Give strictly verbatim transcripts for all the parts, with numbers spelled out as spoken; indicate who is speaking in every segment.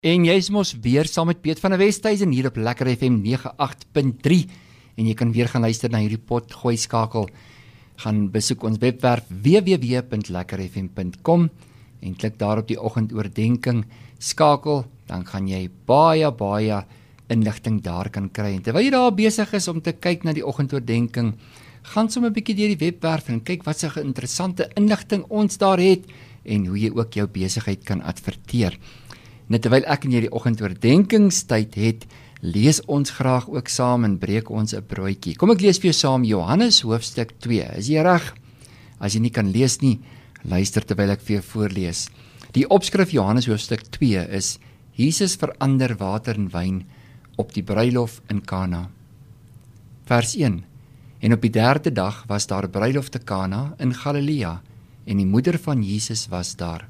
Speaker 1: En jy is mos weer saam met Piet van der Westhuizen hier op Lekker F M nege agt punt drie en jy kan weer gaan luister na hierdie pot gooi skakel. Gaan besoek ons webwerf w w w punt lekker f m punt com en klik daar op die oggendoordenkings skakel, dan gaan jy baie baie inligting daar kan kry. En terwyl jy daar besig is om te kyk na die oggendoordenkings, gaan sommer 'n bietjie deur die webwerf en kyk wat se interessante inligting ons daar het en hoe jy ook jou besigheid kan adverteer. Net terwyl ek en jy die oggendoordenkingstyd het, lees ons graag ook saam en breek ons 'n broodjie. Kom ek lees vir jou saam Johannes hoofstuk twee. Is jy reg? As jy nie kan lees nie, luister terwyl ek vir jou voorlees. Die opskrif Johannes hoofstuk twee is: Jesus verander water in wyn op die bruilof in Kana. Vers een. En op die derde dag was daar 'n bruilof te Kana in Galilea, en die moeder van Jesus was daar.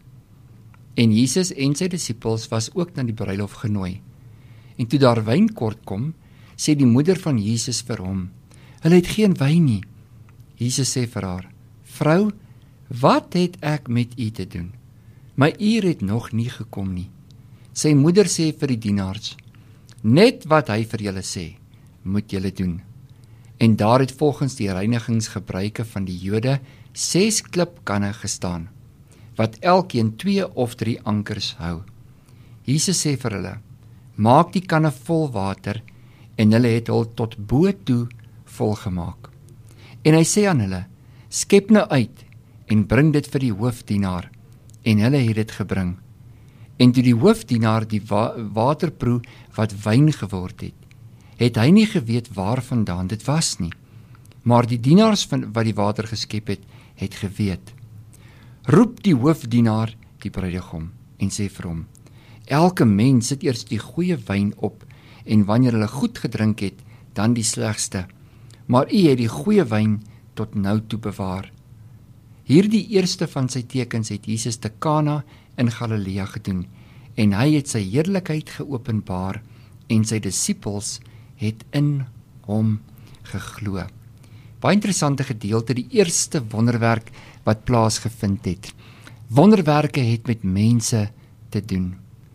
Speaker 1: En Jesus en sy disippels was ook na die bruilof genooi. En toe daar wyn kort kom, sê die moeder van Jesus vir hom: "Hulle het geen wyn nie." Jesus sê vir haar: "Vrou, wat het ek met u te doen? My uur het nog nie gekom nie." Sy moeder sê vir die dienaars: "Net wat hy vir julle sê, moet julle doen." En daar het volgens die reinigingsgebruike van die Jode ses klipkanne gestaan, wat elkeen twee of drie ankers hou. Jesus sê vir hulle: "Maak die kanne vol water," en hulle het hul tot bo toe vol gemaak. En hy sê aan hulle: "Skep nou uit en bring dit vir die hoofdienaar," en hulle het dit gebring. En toe die hoofdienaar die wa water proe wat wyn geword het, het hy nie geweet waarvandaan dit was nie, maar die dienaars van wat die water geskep het, het geweet. Roep die hoofdienaar die bruidegom en sê vir hom: "Elke mens sit eers die goeie wyn op, en wanneer hulle goed gedrink het, dan die slegste. Maar u het die goeie wyn tot nou toe bewaar." Hierdie eerste van sy tekens het Jesus te Kana in Galilea gedoen, en hy het sy heerlikheid geopenbaar, en sy disippels het in hom geglo. Baie interessante gedeelte, die eerste wonderwerk wat plaasgevind het. Wonderwerke het met mense te doen.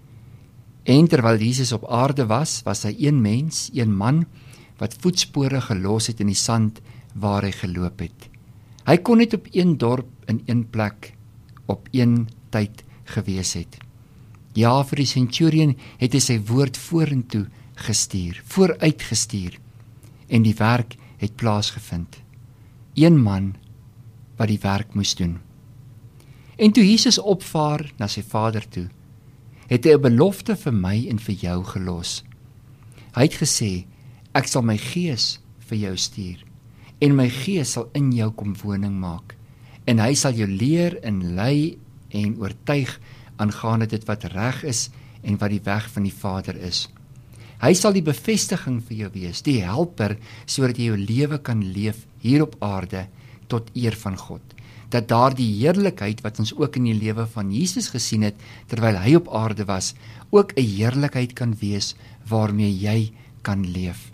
Speaker 1: En terwyl Jesus op aarde was, was hy een mens, een man, wat voetspore gelos het in die sand waar hy geloop het. Hy kon net op een dorp in een plek op een tyd gewees het. Ja, vir die centurion het hy sy woord vorentoe gestuur, vooruit gestuur, en die werk het plaasgevind. Een man wat die werk moes doen. En toe Jesus opvaar na sy Vader toe, het hy 'n belofte vir my en vir jou gelos. Hy het gesê: "Ek sal my gees vir jou stuur, en my gees sal in jou kom woning maak, en hy sal jou leer en lei en oortuig aangaande dit wat reg is en wat die weg van die Vader is. Hy sal die bevestiging vir jou wees, die helper, sodat jy jou lewe kan leef hier op aarde tot eer van God. Dat daar die heerlikheid wat ons ook in die lewe van Jesus gesien het, terwyl hy op aarde was, ook 'n heerlikheid kan wees waarmee jy kan leef."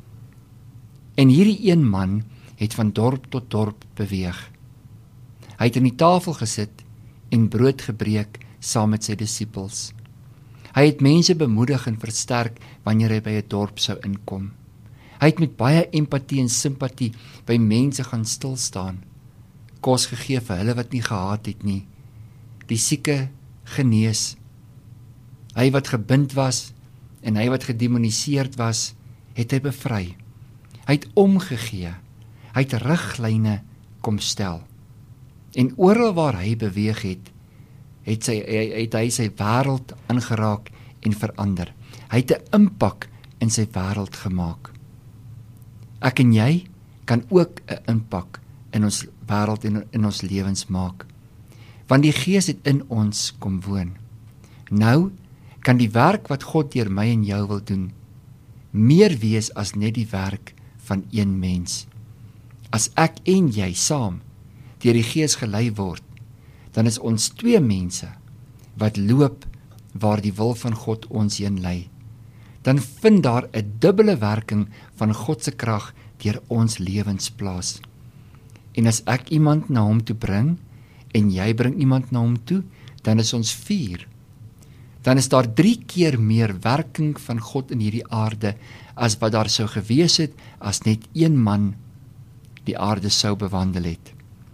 Speaker 1: En hierdie een man het van dorp tot dorp beweeg. Hy het aan die tafel gesit en brood gebreek saam met sy disippels. Hy het mense bemoedig en versterk wanneer hy by 'n dorp sou inkom. Hy het met baie empatie en simpatie by mense gaan stil staan, kos gegee vir hulle wat nie gehad het nie, die sieke genees. Hy wat gebind was en hy wat gedemoniseerd was, het hy bevry. Hy het omgegee, hy het riglyne kom stel. En oral waar hy beweeg het, het, sy, het hy sy wêreld aangeraak en verander. Hy het 'n impak in sy wêreld gemaak. Ek en jy kan ook 'n impak in ons wêreld en in ons lewens maak, want die Gees het in ons kom woon. Nou kan die werk wat God deur my en jou wil doen, meer wees as net die werk van een mens. As ek en jy saam deur die Gees gelei word, dan is ons twee mense wat loop waar die wil van God ons heen lei. Dan vind daar 'n dubbele werking van God se krag deur ons lewens plaas. En as ek iemand na hom toe bring, en jy bring iemand na hom toe, dan is ons vier. dan is daar drie keer meer werking van God in hierdie aarde as wat daar sou gewees het as net een man die aarde sou bewandel het.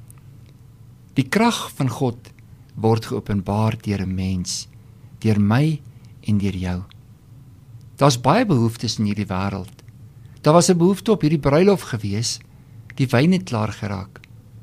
Speaker 1: Die krag van God word geopenbaar deur 'n mens, deur my en deur jou. Daar's baie behoeftes in hierdie wêreld. Daar was 'n behoefte op hierdie bruilof gewees, die wyn het klaar geraak.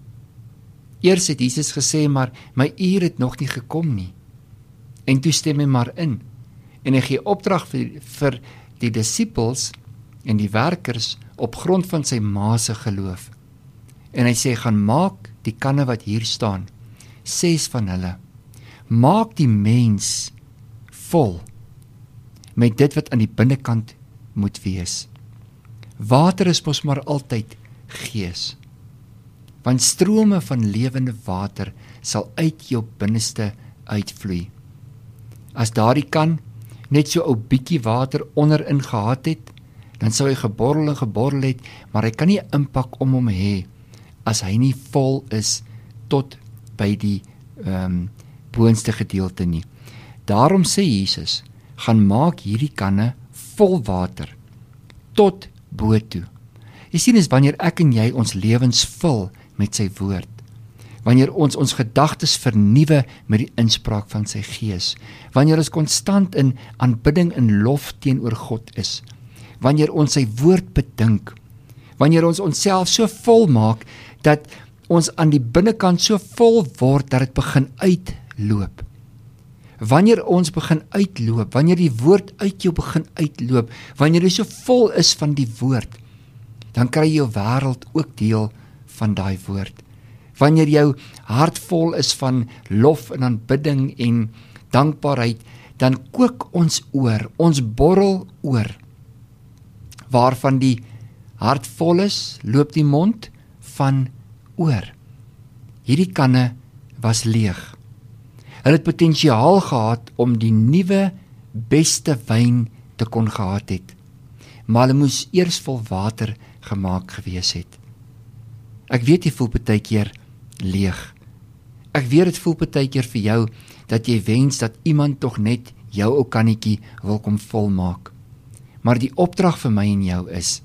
Speaker 1: Eers het Jesus gesê, maar my uur het nog nie gekom nie. En toe stem hy maar in. En hy gee opdrag vir, vir die disippels en die werkers op grond van sy ma se geloof. En hy sê, gaan maak die kanne wat hier staan, ses van hulle. Maak die mens vol met dit wat aan die binnekant moet wees. Water is mos maar altyd gees. Want strome van lewende water sal uit jou binneste uitvloei. As daardie kan net so 'n bietjie water onderin gehad het, dan sou hy geborrel en geborrel het, maar hy kan nie 'n impak om hom hê as hy nie vol is tot by die um, boonste gedeelte nie. Daarom sê Jesus, gaan maak hierdie kanne vol water tot bo toe. Jy sien, is wanneer ek en jy ons lewens vul met sy woord, wanneer ons ons gedagtes vernuwe met die inspraak van sy gees, wanneer ons konstant in aanbidding en lof teenoor God is, wanneer ons sy woord bedink, wanneer ons onsself so vol maak dat ons aan die binnekant so vol word dat dit begin uitloop. Wanneer ons begin uitloop, wanneer die woord uit jou begin uitloop, wanneer jy so vol is van die woord, dan kry jou wêreld ook deel van daai woord. Wanneer jou hart vol is van lof en aanbidding en dankbaarheid, dan kook ons oor, ons borrel oor. Waarvan die hart vol is, loop die mond van oor. Hierdie kanne was leeg. Hulle het potensiaal gehad om die nuwe, beste wyn te kon gehad het, maar hulle moes eers vol water gemaak gewees het. Ek weet jy voel partykeer leeg. Ek weet dit voel partykeer vir jou dat jy wens dat iemand tog net jou ou kannetjie wil kom volmaak. Maar die opdrag vir my en jou is,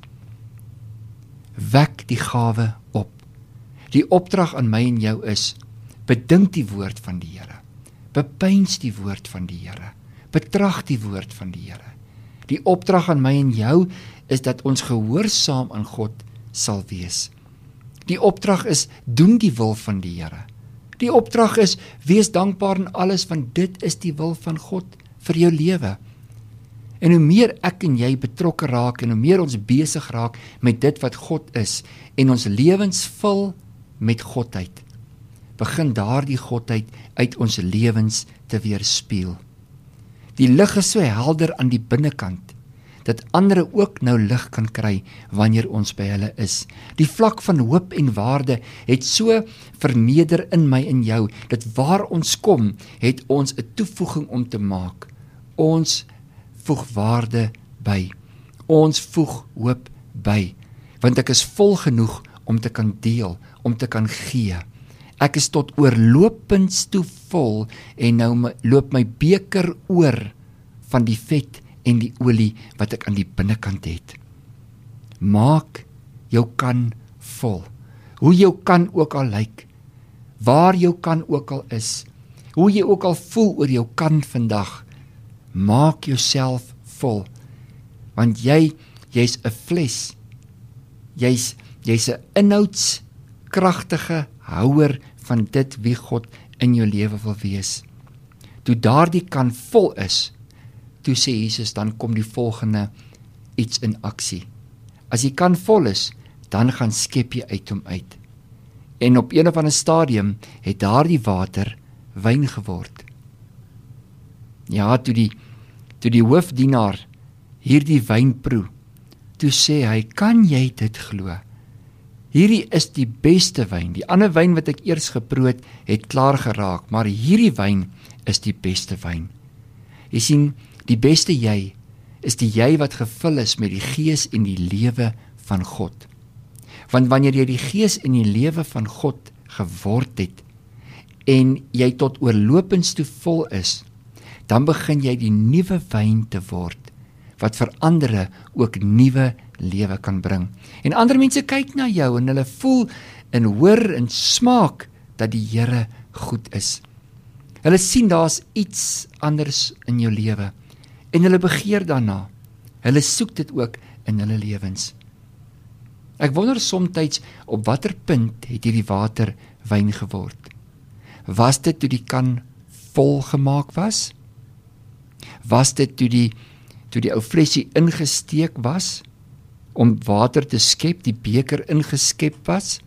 Speaker 1: wek die gawe op. Die opdrag aan my en jou is, bedink die woord van die Here. Bepeins die woord van die Here. Betrag die woord van die Here. Die opdrag aan my en jou is dat ons gehoorsaam aan God sal wees. Die opdrag is, doen die wil van die Here. Die opdrag is, wees dankbaar in alles, want dit is die wil van God vir jou lewe. En hoe meer ek en jy betrokke raak, en hoe meer ons besig raak met dit wat God is, en ons lewens vul met Godheid, begin daardie Godheid uit ons lewens te weerspieël. Die lig is so helder aan die binnekant, dat ander ook nou lig kan kry wanneer ons by hulle is. Die vlak van hoop en waarde het so vermeerder in my en jou, dat waar ons kom, het ons 'n toevoeging om te maak. Ons voeg waarde by. Ons voeg hoop by. Want ek is vol genoeg om te kan deel, om te kan gee. Ek is tot oorlopends toe vol, en nou my, loop my beker oor van die vet en die olie wat ek aan die binnekant het. Maak jou kan vol. Hoe jou kan ook al lyk, waar jou kan ook al is, hoe jy ook al voel oor jou kan vandag, maak jouself vol. Want jy, jy's 'n fles. Jy's jy's 'n inhoudskragtige houer van dit wie God in jou lewe wil wees. Toe daardie kan vol is, toe sê Jesus, dan kom die volgende iets in aksie. As die kan vol is, dan gaan skep jy uit hom uit. En op een of ander stadium het daardie water wyn geword. Ja, toe die, toe die hoofdienaar hierdie wyn proe, toe sê hy, kan jy dit glo? Hierdie is die beste wyn. Die ander wyn wat ek eers geproe het, het klaar geraak, maar hierdie wyn is die beste wyn. Jy sien, die beste jy is die jy wat gevul is met die gees en die lewe van God. Want wanneer jy die gees en die lewe van God geword het, en jy tot oorlopends toe vol is, dan begin jy die nuwe wyn te word, wat vir ander ook nuwe lewe kan bring. En ander mense kyk na jou en hulle voel en hoor en smaak dat die Here goed is. Hulle sien daar's iets anders in jou lewe en hulle begeer daarna. Hulle soek dit ook in hulle lewens. Ek wonder somtyds op watter punt het hierdie water wyn geword? Was dit toe die kan vol gemaak was? Was dit toe die toe die ou flesie ingesteek was om water te skep, die beker ingeskep was?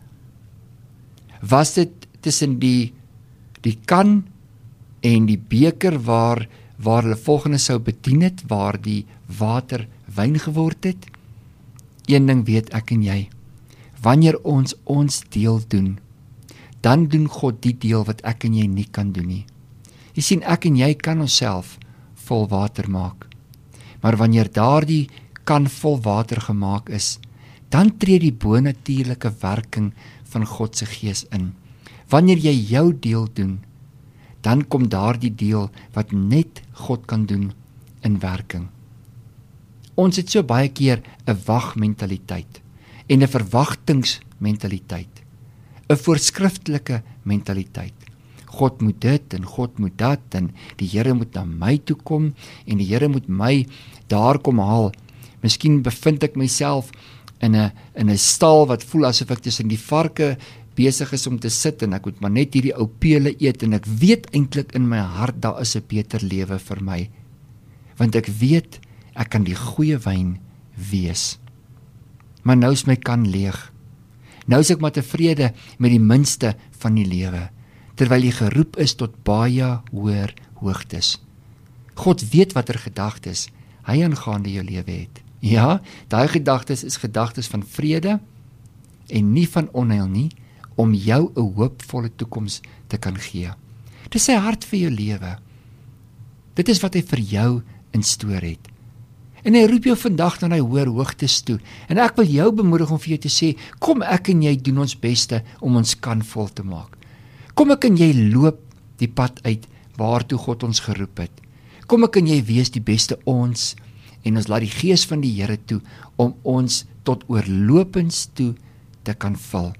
Speaker 1: Was dit tussen die die kan en die beker waar waar hulle volgende sou bedien het, waar die water wyn geword het? Een ding weet ek en jy, wanneer ons ons deel doen, dan doen God die deel wat ek en jy nie kan doen nie. Jy sien, ek en jy kan onsself vol water maak, maar wanneer daardie kan vol water gemaak is, dan tree die bonatuurlike werking van God se Gees in. Wanneer jy jou deel doen, dan kom daardie deel wat net God kan doen in werking. Ons het so baie keer 'n wagmentaliteit en 'n verwagtingsmentaliteit, 'n voorskriftelike mentaliteit. God moet dit en God moet dat en die Here moet na my toe kom en die Here moet my daar kom haal. Miskien bevind ek myself in 'n in 'n stal wat voel asof ek tussen die varke besig is om te sit en ek moet maar net hierdie ou pele eet en ek weet eintlik in my hart daar is 'n beter lewe vir my. Want ek weet ek kan die goeie wyn wees. Maar nou is my kan leeg. Nou is ek maar tevrede met die minste van die lewe, terwyl jy geroep is tot baie hoër hoogtes. God weet watter gedagtes hy aangaande jou lewe het. Ja, daai gedagtes is gedagtes van vrede en nie van onheil nie, om jou 'n hoopvolle toekoms te kan gee. Dis sy hart vir jou lewe. Dit is wat hy vir jou in stoor het. En hy roep jou vandag na hy hoër hoogtes toe. En ek wil jou bemoedig om vir jou te sê, kom ek en jy doen ons beste om ons kan vol te maak. Kom ek en jy loop die pad uit waartoe God ons geroep het. Kom ek en jy wees die beste ons en ons laat die Gees van die Here toe om ons tot oorlopends toe te kan vul.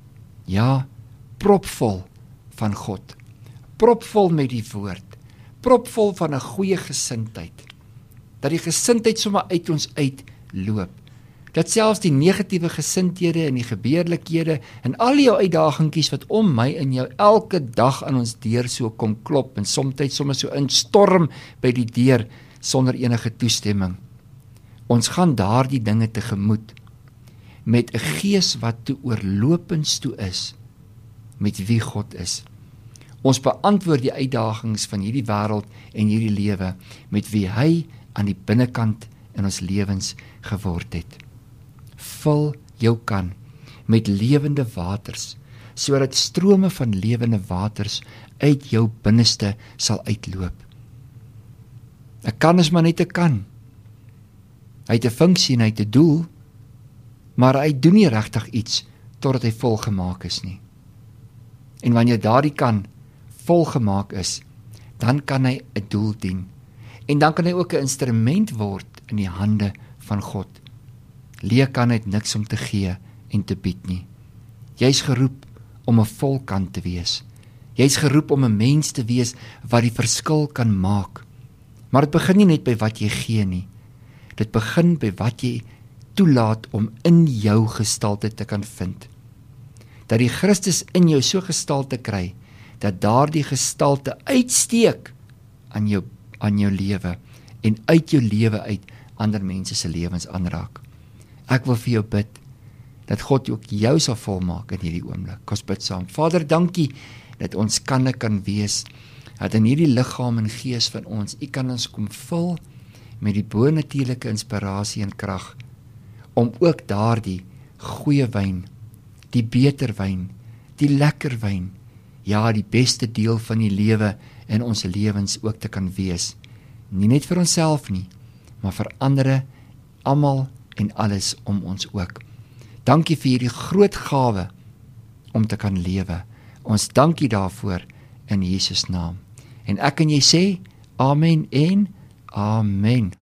Speaker 1: Ja, propvol van God, propvol met die woord, propvol van 'n goeie gesindheid, dat die gesindheid sommer uit ons uitloop, dat selfs die negatiewe gesindhede en die gebeurlikhede en al jou uitdagingkies wat om my en jou elke dag aan ons deur so kom klop en soms sommer so instorm by die deur sonder enige toestemming. Ons gaan daardie dinge tegemoet met 'n gees wat toe oorlopends toe is met wie God is. Ons beantwoord die uitdagings van hierdie wêreld en hierdie lewe met wie hy aan die binnekant in ons lewens geword het. Vul jou kan met lewende waters, sodat strome van lewende waters uit jou binneste sal uitloop. 'n Kan is maar net 'n kan. Hy het 'n funksie en hy het 'n doel, maar hy doen nie regtig iets totdat hy volgemaak is nie. En wanneer daardie kan volgemaak is, dan kan hy 'n doel dien. En dan kan hy ook 'n instrument word in die hande van God. Leeg kan het niks om te gee en te bied nie. Jy's geroep om 'n vol kan te wees. Jy's geroep om 'n mens te wees wat die verskil kan maak. Maar dit begin nie net by wat jy gee nie. Dit begin by wat jy toelaat om in jou gestalte te kan vind. Dat die Christus in jou so gestalte kry, dat daardie gestalte uitsteek aan jou, aan jou lewe en uit jou lewe uit ander mense se lewens aanraak. Ek wil vir jou bid, dat God ook jou sal volmaak in hierdie oomblik. Kom ons bid saam. Vader, dankie dat ons kanne kan wees, dat in hierdie liggaam en gees van ons, U kan ons kom vul met die bonatuurlike inspirasie en krag, om ook daardie goeie wyn, die beter wyn, die lekker wyn, ja, die beste deel van die lewe in ons lewens ook te kan wees. Nie net vir onsself nie, maar vir ander, almal en alles om ons ook. Dankie vir hierdie groot gawe om te kan lewe. Ons dankie daarvoor in Jesus naam. En ek en jy sê, Amen en amen.